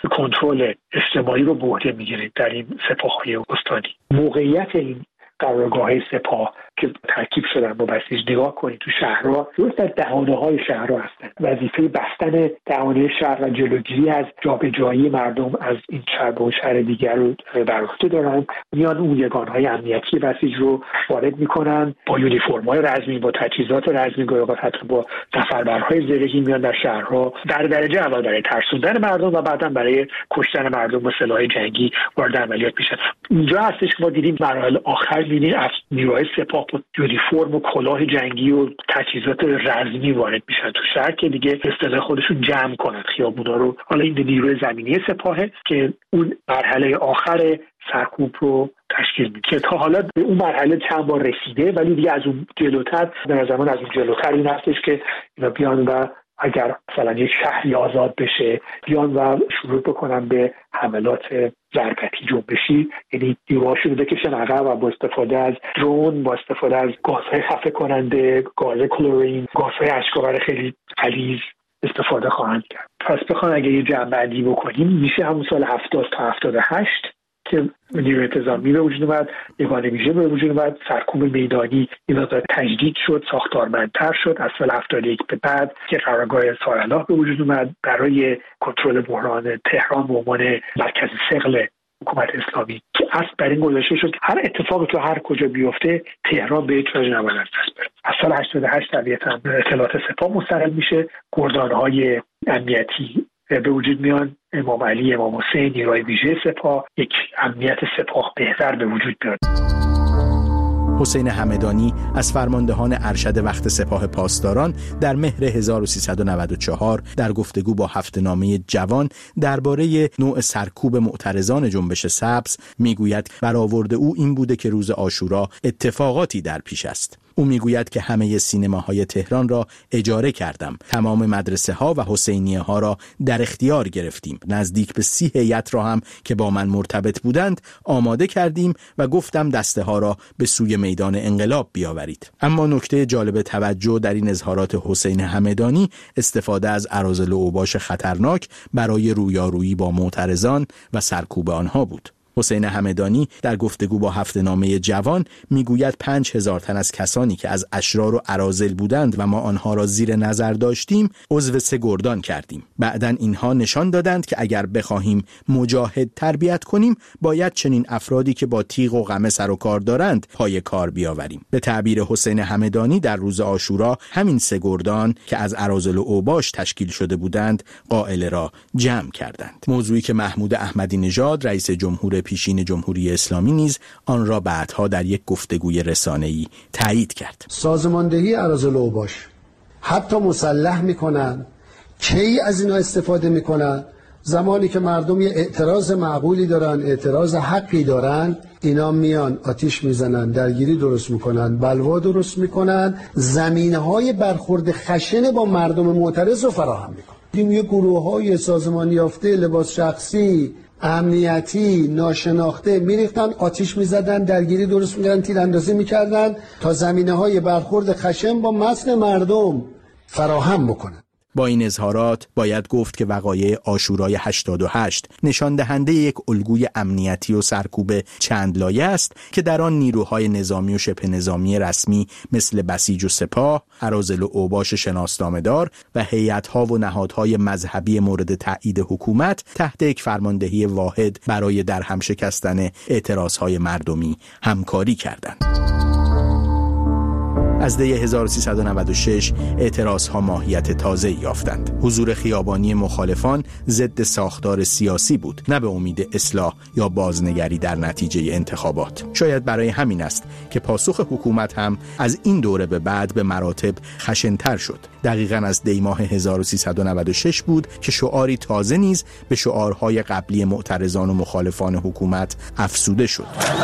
S10: کنترل اجتماعی رو به عهده میگیره در این سپاه‌های استانی. موقعیت این قرارگاه‌های سپاه که ترکیب شدن با بسیج، نگاه کنید تو شهرها، درست در دهانه‌های شهرها هستن. وظیفه بستن دهانه شهر و جلوگیری از جابجایی مردم از این شهر به اون شهر دیگر رو بر عهده دارن. میان اون یگانهای امنیتی بسیج رو وارد میکنن با یونیفرم‌های رزمی، با تجهیزات رزمی، گاهی اوقات حتی با نفربرهای زرهی میان در شهرها در درجه اول برای ترسوندن مردم و بعداً برای کشتن مردم با سلاح جنگی وارد عملیات میشن. اینجا هستش که ما دیدیم مراحل آخر می‌بینید از نیروهای سپاه با یونیفرم و کلاه جنگی و تجهیزات رزمی وارد میشن تو شهر که دیگه اصطلاح خودشون جمع کنن خیابونا رو. حالا این نیروی زمینی سپاهه که اون مرحله آخر سرکوب رو تشکیل میده که تا حالا به اون مرحله چند بار رسیده، ولی دیگه از اون جلوتر، در زمان از اون جلوتر این هستش که اینا بیان و اگر مثلا یک شهری آزاد بشه بیان و شروع بکنن به حملات ضربتی جنبشی، یعنی نیروهاشون رو بکشن عقب و با استفاده از درون، با استفاده از گازهای خفه کننده، گاز کلورین، گازهای اشک‌آور خیلی غلیظ استفاده خواهند کرد. پس بخوام اگه یه جمع‌بندی بکنیم میشه همون سال 70 تا 78 که نیروی انتظامی به وجود اومد، یگان ویژه به وجود اومد، سرکوب میدانی این وقت تجدید شد، ساختارمندتر شد. از سال 71 به بعد که قرارگاه سارالله به وجود اومد برای کنترل بحران تهران به عنوان مرکز ثقل حکومت اسلامی که اصل بر این گذاشته شد که هر اتفاقی تو هر کجا بیفته تهران به هیچ وجه نباید از دست بره. از سال 88 طبیعتاً اطلاعات سپاه مستقل میشه، گردانهای امنیتی به وجود میان، امام علی، امام حسین، نیروهای ویژه سپاه، یک امنیت سپاه بهتر به وجود میاد.
S9: حسین همدانی از فرماندهان ارشد وقت سپاه پاسداران در مهر 1394 در گفتگو با هفته‌نامه جوان درباره نوع سرکوب معترضان جنبش سبز میگوید برآورد او این بوده که روز عاشورا اتفاقاتی در پیش است. او میگوید که همه سینماهای تهران را اجاره کردم، تمام مدرسه ها و حسینیه ها را در اختیار گرفتیم، نزدیک به 30 هیئت را هم که با من مرتبط بودند آماده کردیم و گفتم دسته ها را به سوی میدان انقلاب بیاورید. اما نکته جالب توجه در این اظهارات حسین همدانی استفاده از اراذل و اوباش خطرناک برای رویارویی با معترضان و سرکوب آنها بود. حسین همدانی در گفتگو با هفته‌نامه جوان میگوید 5000 تن از کسانی که از اشرار و اراذل بودند و ما آنها را زیر نظر داشتیم عضو سه گردان کردیم. بعداً اینها نشان دادند که اگر بخواهیم مجاهد تربیت کنیم باید چنین افرادی که با تیغ و قمه سر و کار دارند پای کار بیاوریم. به تعبیر حسین همدانی در روز عاشورا همین سه گردان که از اراذل و اوباش تشکیل شده بودند قائله را جمع کردند. موضوعی که محمود احمدی نژاد رئیس جمهور پیشین جمهوری اسلامی نیز آن را بعدها در یک گفتگوی رسانه‌ای تایید کرد.
S12: سازماندهی اراذل و اوباش حتی مسلح میکنن، کی از اینا استفاده میکنن؟ زمانی که مردم یه اعتراض معقولی دارن، اعتراض حقی دارن، اینا میان آتیش میزنن، درگیری درست میکنن، بلوا درست میکنن، زمینه‌های برخورد خشن با مردم معترض رو فراهم میکنن. یه گروه‌های سازمانی یافته، لباس شخصی، امنیتی، ناشناخته میریختن، آتیش میزدن، درگیری درست میکردن، تیراندازی میکردن تا زمینه‌های برخورد خشن با متن مردم فراهم بکنن.
S9: با این اظهارات باید گفت که وقایع عاشورای 88 نشان دهنده یک الگوی امنیتی و سرکوب چند لایه است که در آن نیروهای نظامی و شبه نظامی رسمی مثل بسیج و سپاه، اراذل و اوباش شناسنامه‌دار و هیئت‌ها و نهادهای مذهبی مورد تایید حکومت تحت یک فرماندهی واحد برای درهم شکستن اعتراضهای مردمی همکاری کردند. از دی 1396 اعتراضها ماهیت تازه‌ای یافتند. حضور خیابانی مخالفان ضد ساختار سیاسی بود، نه به امید اصلاح یا بازنگری در نتیجه انتخابات. شاید برای همین است که پاسخ حکومت هم از این دوره به بعد به مراتب خشن‌تر شد. دقیقاً از دی ماه 1396 بود که شعاری تازه نیز به شعارهای قبلی معترضان و مخالفان حکومت افزوده شد.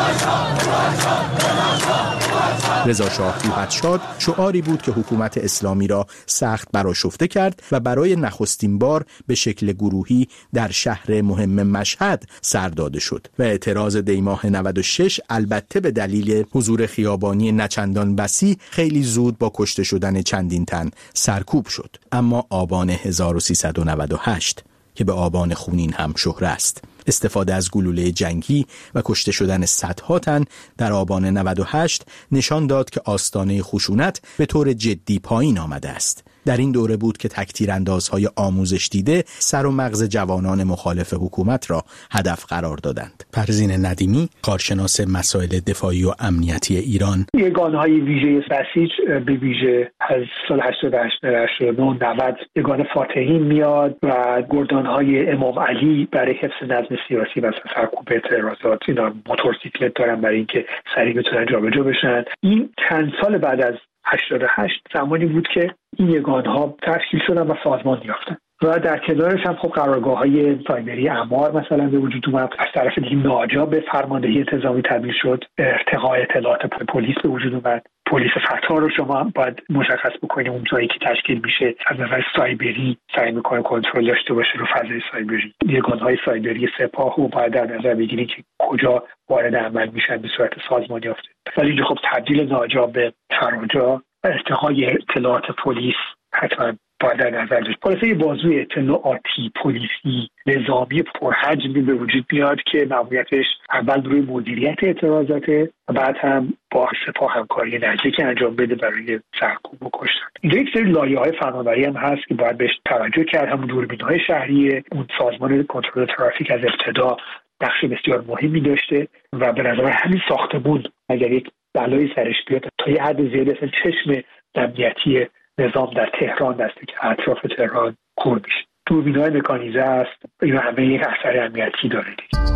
S9: رضا شاه روحت‌شاد شعاری بود که حکومت اسلامی را سخت برآشفته کرد و برای نخستین بار به شکل گروهی در شهر مهم مشهد سر داده شد و اعتراض دی ماه 96 البته به دلیل حضور خیابانی نچندان وسیع خیلی زود با کشته شدن چندین تن سرکوب شد. اما آبان 1398 که به آبان خونین هم شهره است، استفاده از گلوله جنگی و کشته شدن صدها تن در آبان 98 نشان داد که آستانه خشونت به طور جدی پایین آمده است. در این دوره بود که تکتیراندازهای آموزش دیده سر و مغز جوانان مخالف حکومت را هدف قرار دادند. پروین ندیمی، کارشناس مسائل دفاعی و امنیتی ایران:
S10: یگانه‌های ویژه بسیج به ویژه از سال 88 تا 90 یگان فاتحی میاد و گردانهای امام علی برای حفظ نظم سیاسی و سرکوب اعتراضات، اینا موتورسیکلت دارن برای اینکه سریع بتونن جابجا بشن. این چند سال بعد از 88 زمانی بود که این یگانها تشکیل شدن و سازمان یافتن و در کنارش هم خب قرارگاه‌های سایبری اعمار مثلا به وجود اومد. از طرف دیگه ناجا به فرماندهی انتظامی تبدیل شد، ارتقاء اطلاعات پلیس به وجود اومد. پلیس فتا رو شما باید مشخص بکنید اون جایی که تشکیل میشه از نظر سایبری سعی میکنه کنترل داشته باشه رو فضای سایبری. یگانهای سایبری سپاه رو باید در نظر بگیرید که کجا وارد عمل میشن به صورت سازمان یافته. ولی اینجا خب تبدیل ناجا به فراجا و ارتقای اطلاعات پلیس حتما باید در نظر داشت. خلاصه یه بازوی اطلاعاتی پلیسی نظامی پرحجمی به وجود میاد که ماموریتش اول روی مدیریت اعتراضاته و بعد هم با سپاه همکاری نزدیک انجام بده برای سرکوب و کشتن. اینجا یک سری لایه‌های فناوری هم هست که باید بهش توجه کرد. همون دوربین‌های شهریه، اون سازمان کنترل ترافیک از ابتدا نقش بسیار مهمی داشته و به نظر همین ساختمون اگر یک بلایی سرش بیاد تا یه حد زیادی اصلا چشم امنیتی نظام در تهران دسته که اطراف تهران کور میشه. دوربین‌های مکانیزه است، این همه یک اثر امنیتی داره دیگه.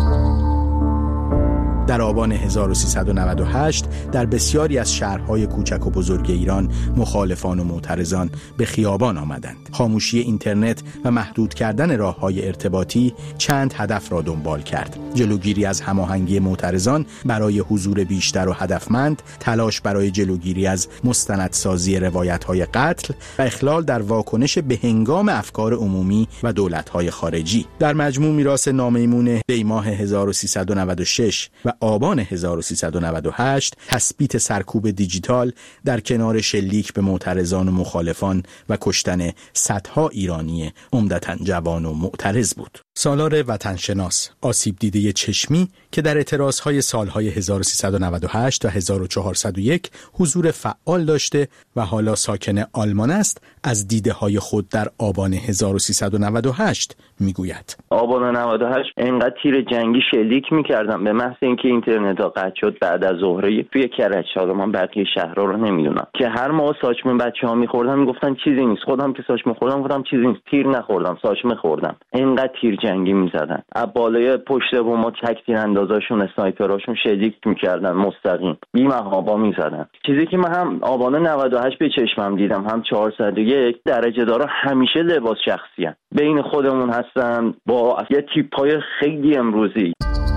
S9: در آبان 1398 در بسیاری از شهرهای کوچک و بزرگ ایران مخالفان و معترضان به خیابان آمدند. خاموشی اینترنت و محدود کردن راه‌های ارتباطی چند هدف را دنبال کرد: جلوگیری از هماهنگی معترضان برای حضور بیشتر و هدفمند، تلاش برای جلوگیری از مستندسازی روایت‌های قتل و اخلال در واکنش به هنگام افکار عمومی و دولت‌های خارجی. در مجموع میراث نامیمون دی ماه 1396 و آبان 1398 تثبیت سرکوب دیجیتال در کنار شلیک به معترضان و مخالفان و کشتن صدها ایرانی عمدتاً جوان و معترض بود. سالار وطنشناس، آسیب دیده چشمی که در اعتراضهای سالهای 1398 و 1401 حضور فعال داشته و حالا ساکن آلمان است، از دیده‌های خود در آبان 1398 میگوید.
S13: آبان 98 انقدر تیر جنگی شلیک میکردم به محض اینکه اینترنت ها قطع شد بعد از ظهر توی کرج، حالا من بقیه شهرها رو نمیدونم، که هر موقع ساچمه بچه‌ها می‌خوردن میگفتن چیزی نیست، خودم که ساچمه خوردم گفتم چیزی نیست، تیر نخوردم، ساچمه خوردم. انقدر تیر جنگی میزدن، از بالای پشت بوم تک تیر اندازاشون اسنایپراشون شلیک میکردن، مستقیم بی محابا میزدن. چیزی که من هم آبان 98 به چشمم دیدم، هم 401 درجه دارا همیشه لباس شخصی هن. بین خودمون هستن با یه تیپ‌های خیلی امروزی.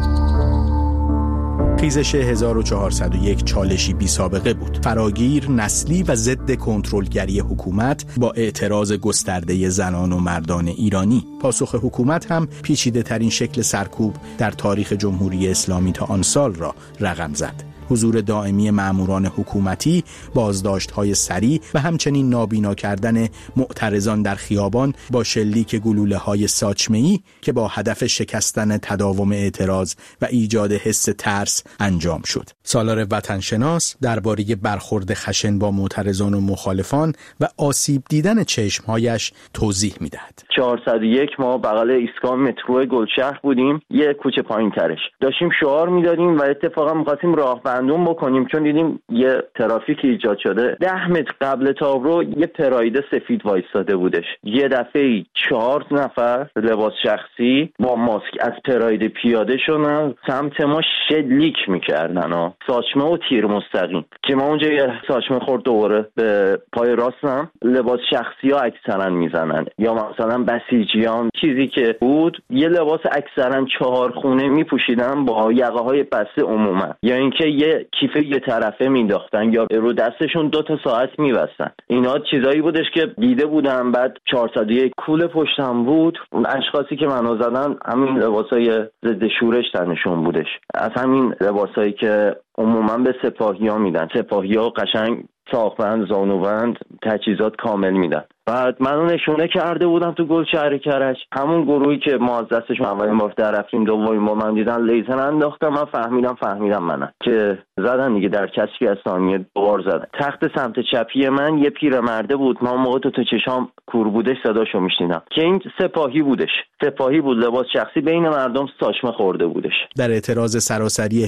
S9: خیزش 1401 چالشی بی سابقه بود. فراگیر، نسلی و ضد کنترلگری حکومت با اعتراض گسترده زنان و مردان ایرانی. پاسخ حکومت هم پیچیده ترین شکل سرکوب در تاریخ جمهوری اسلامی تا آن سال را رقم زد. حضور دائمی ماموران حکومتی، بازداشت‌های سریع و همچنین نابینا کردن معترضان در خیابان با شلیک گلوله‌های ساچمه‌ای که با هدف شکستن تداوم اعتراض و ایجاد حس ترس انجام شد. سالار وطنشناس درباره برخورد خشن با معترضان و مخالفان و آسیب دیدن چشم‌هایش توضیح می‌دهد.
S13: 401 ما بغل ایستگاه مترو گلشهر بودیم، یه کوچه پایین‌ترش. داشتیم شعار می‌دادیم و اتفاقا می‌خواستیم راهبندون بکنیم چون دیدیم یه ترافیک ایجاد شده. 10 متر قبل تابرو یه پراید سفید وایستاده بودش. یه دفعه 4 نفر لباس شخصی با ماسک از پراید پیاده شدن، سمت ما شلیک می‌کردن، ساچمه و تیر مستقیم. که ما اونجا یه ساچمه خورد دوباره به پای راستم. لباس شخصی‌ها اکثرا میزنن یا مثلا بسیجیان، چیزی که بود یه لباس اکثرا 4 خونه میپوشیدن با یقه‌های بسته عموما، یا اینکه یه کیف یه طرفه مینداختن یا رو دستشون 2 ساعت میبستن. اینا چیزایی بودش که دیده بودم. بعد 401 کوله پشتم بود، اون اشخاصی که منو زدن همین لباسای ضد شورش تنشون بودش، از همین لباسایی که عموما به سپاهی‌ها میدن. سپاهی‌ها قشنگ ساق‌بند، زانوبند، تجهیزات کامل میدن. بعد منو نشونه کرده بودم تو گلشهر کرج، همون گروهی که ما از دستشون اولین بار در رفتیم، دومین بار من دیدن لیزر انداختم، من فهمیدم منم که زدن دیگه، در کشفی از ثانیه 2 بار زدن. تخت سمت چپی من یه پیرمرده بود، من موقع تو چشام کور بودش صداشو میشنیدم که این سپاهی بود، لباس شخصی بین مردم ساچمه خورده بودش.
S9: در اعتراض سراسری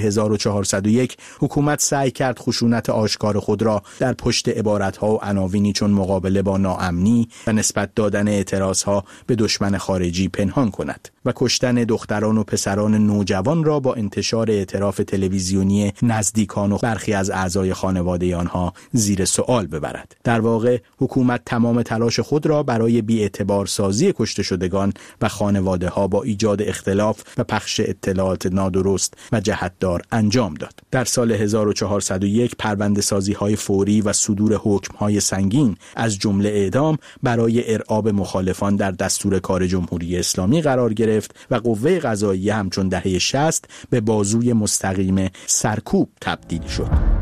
S9: 1401 حکومت سعی کرد خشونت آشکار خود را در پشت عبارت‌ها و عناوینی چون مقابله با ناامنی و نسبت دادن اعتراضها به دشمن خارجی پنهان کند و کشتن دختران و پسران نوجوان را با انتشار اعتراف تلویزیونی نزدیکان و برخی از اعضای خانواده آنها زیر سوال ببرد. در واقع حکومت تمام تلاش خود را برای بی‌اعتبار سازی کشته شدگان و خانواده ها با ایجاد اختلاف و پخش اطلاعات نادرست و جهتدار انجام داد. در سال 1401 پرونده سازی های فوری و صدور حکم های سنگین از جمله اعدام برای ارعاب مخالفان در دستور کار جمهوری اسلامی قرار گرفت و قوه قضاییه همچون دهه 60 به بازوی مستقیم سرکوب تبدیل شد.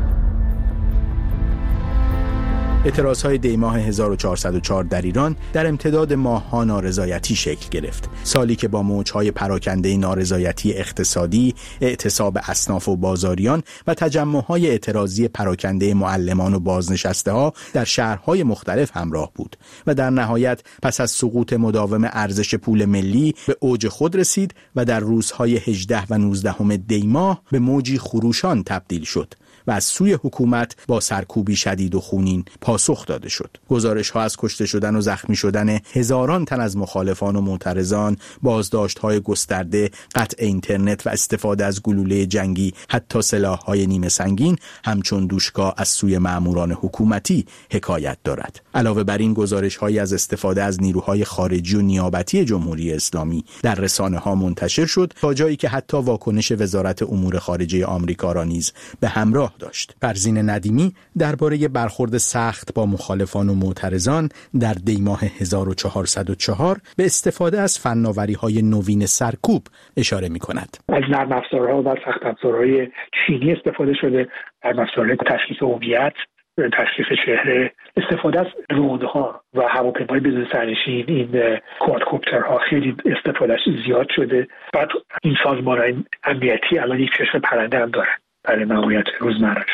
S9: اعتراضهای دیماه 1404 در ایران در امتداد ماه‌ها نارضایتی شکل گرفت. سالی که با موج‌های پراکنده نارضایتی اقتصادی، اعتصاب اصناف و بازاریان و تجمع‌های اعتراضی پراکنده معلمان و بازنشسته‌ها در شهرهای مختلف همراه بود و در نهایت پس از سقوط مداوم ارزش پول ملی به اوج خود رسید و در روزهای 18 و 19 دیماه به موجی خروشان تبدیل شد و از سوی حکومت با سرکوبی شدید و خونین پاسخ داده شد. گزارش‌ها از کشته شدن و زخمی شدن هزاران تن از مخالفان و معترضان، بازداشت‌های گسترده، قطع اینترنت و استفاده از گلوله جنگی، حتی سلاح‌های نیمه سنگین همچون دوشکا از سوی ماموران حکومتی حکایت دارد. علاوه بر این گزارش‌هایی از استفاده از نیروهای خارجی و نیابتی جمهوری اسلامی در رسانه‌ها منتشر شد تا جایی که حتی واکنش وزارت امور خارجه آمریکا را نیز به همراه همراه داشت. فرزین ندیمی درباره برخورد سخت با مخالفان و معترضان در دیماه 1404 به استفاده از فناوری‌های نوین سرکوب اشاره می‌کند.
S10: از نرم افزارها و سخت افزارهای چینی استفاده شده، نرم افزارهای تشخیص هویت، تشخیص چهره، استفاده از درون‌ها و هواپیمای بدون سرنشین، این کوادکوپترها خیلی استفادهش زیاد شده. بعد این سازمان‌های امنیتی الان یک چشم پرنده هم دارن برای ماموریت روزمره‌اش.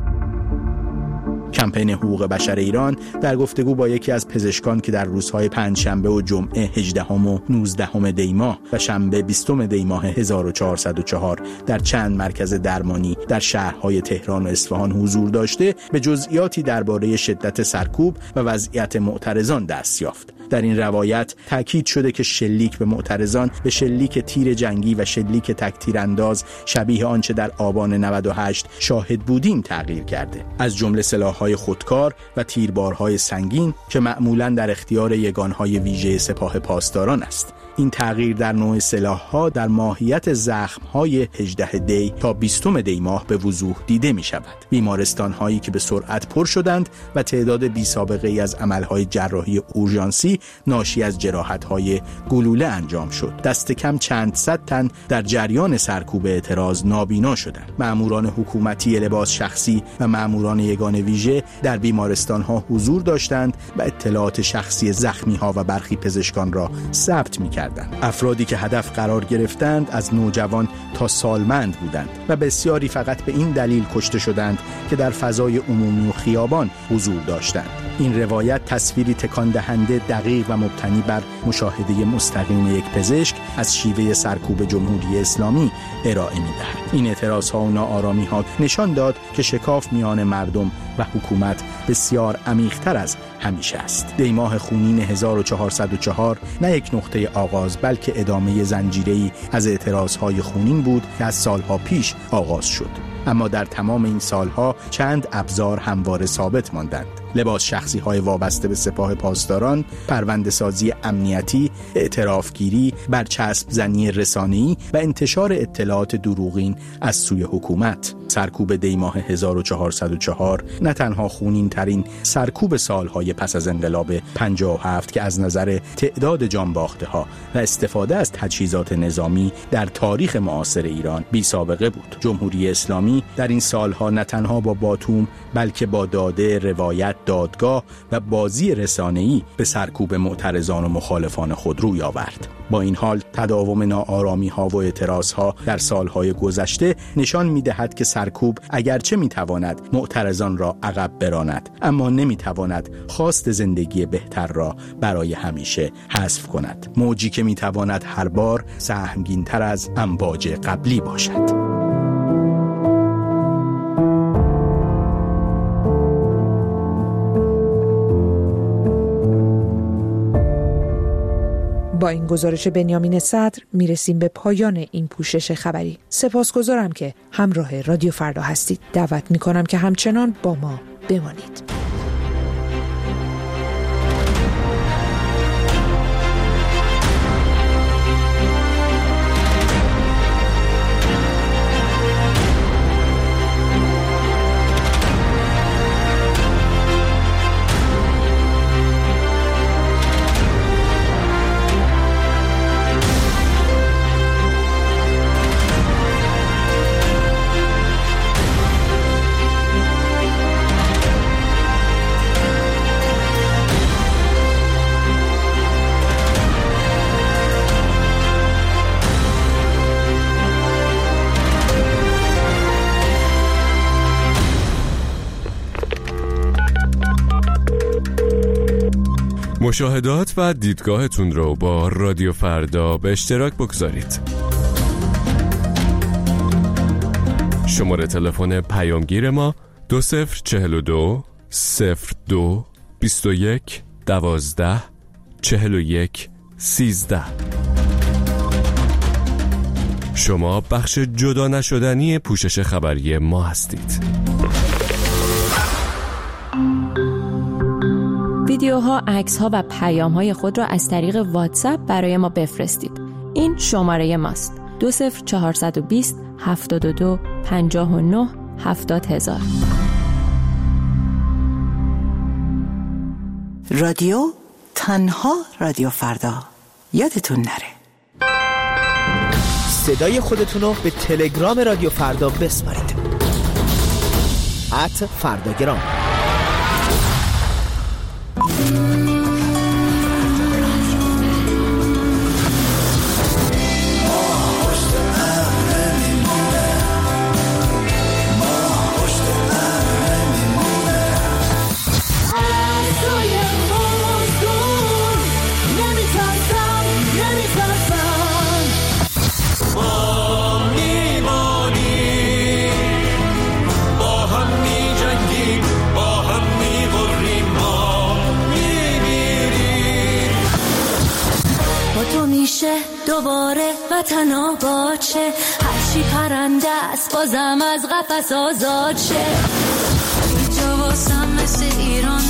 S9: کمپین حقوق بشر ایران در گفتگو با یکی از پزشکان که در روزهای پنجشنبه و جمعه 18 و 19 دی ماه و شنبه 20 دی ماه 1404 در چند مرکز درمانی در شهرهای تهران و اصفهان حضور داشته، به جزئیاتی درباره شدت سرکوب و وضعیت معترضان دست یافت. در این روایت تاکید شده که شلیک به معترضان به شلیک تیر جنگی و شلیک تک‌تیرانداز شبیه آنچه در آبان 98 شاهد بودیم تغییر کرده، از جمله سلاح‌های خودکار و تیربارهای سنگین که معمولاً در اختیار یگانهای ویژه سپاه پاسداران است. این تغییر در نوع سلاح‌ها در ماهیت زخم‌های 18 دی تا 20 دی ماه به وضوح دیده می‌شود. بیمارستان‌هایی که به سرعت پر شدند و تعداد بی‌سابقه‌ای از عمل‌های جراحی اورژانسی ناشی از جراحت‌های گلوله انجام شد. دست کم چند صد تن در جریان سرکوب اعتراض نابینا شدند. مأموران حکومتی لباس شخصی و مأموران یگان ویژه در بیمارستان‌ها حضور داشتند و اطلاعات شخصی زخمی‌ها و برخی پزشکان را ثبت می‌کردند. افرادی که هدف قرار گرفتند از نوجوان تا سالمند بودند و بسیاری فقط به این دلیل کشته شدند که در فضای عمومی و خیابان حضور داشتند. این روایت تصویری تکان دهنده دقیق و مبتنی بر مشاهده مستقیم یک پزشک از شیوه سرکوب جمهوری اسلامی ارائه می‌دهد. این اعتراض‌ها و ناآرامی‌ها نشان داد که شکاف میان مردم و حکومت بسیار عمیق‌تر از همیشه است. دیماه خونین 1404 نه یک نقطه آغاز بلکه ادامه زنجیره‌ای از اعتراض‌های خونین بود که از سالها پیش آغاز شد. اما در تمام این سالها چند ابزار همواره ثابت ماندند: لباس شخصی‌های وابسته به سپاه پاسداران، پرونده‌سازی امنیتی، اعترافگیری، برچسب زنی رسانه‌ای و انتشار اطلاعات دروغین از سوی حکومت. سرکوب دیماه 1404 نه تنها خونین ترین سرکوب سالهای پس از انقلاب 57 که از نظر تعداد جانباخته‌ها و استفاده از تجهیزات نظامی در تاریخ معاصر ایران بی سابقه بود. جمهوری اسلامی در این سالها نه تنها با باتوم بلکه با داده، روایت، دادگاه و بازی رسانه‌ای به سرکوب معترضان و مخالفان خود روی آورد. با این حال تداوم ناآرامی‌ها و اعتراض‌ها در سالهای گذشته نشان می‌دهد که سرکوب اگرچه می‌تواند معترضان را عقب براند، اما نمی‌تواند خواست زندگی بهتر را برای همیشه حذف کند. موجی که می‌تواند هر بار سهمگین‌تر از امواج قبلی باشد.
S1: با این گزارش بنیامین صدر میرسیم به پایان این پوشش خبری. سپاسگزارم که همراه رادیو فردا هستید. دعوت میکنم که همچنان با ما بمانید.
S7: مشاهدات و دیدگاهتون رو با رادیو فردا به اشتراک بگذارید. شماره تلفن پیامگیر ما 2042 02 21 12 41 13. شما بخش جدا نشدنی پوشش خبری ما هستید.
S14: ویدیوها، عکس‌ها و پیام‌های خود را از طریق واتساپ برای ما بفرستید. این شماره ماست: 20420 72 59 70,000.
S15: رادیو تنها رادیو فردا. یادتون نره
S16: صدای خودتونو به تلگرام رادیو فردا بسپارید. @فرداگرام.
S17: دوباره وطن آباد شه، هرچی پرنده است بازم از قفس آزاد شه. اینجا واسم مثل ایران